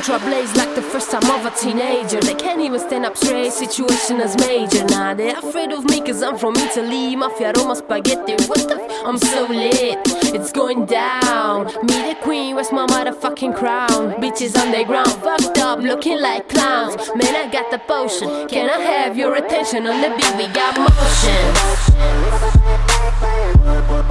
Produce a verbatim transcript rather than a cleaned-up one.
ultra blaze like the first time of a teenager. They can't even stand up straight, situation is major. Nah, they're afraid of me cause I'm from Italy. Mafia, Roma, spaghetti, what the f- I'm so lit, it's going down. Me the queen, where's my motherfucking crown? Bitches on the ground, fucked up, looking like clowns. Man, I got the potion, can I have your attention? On the beat we got motion.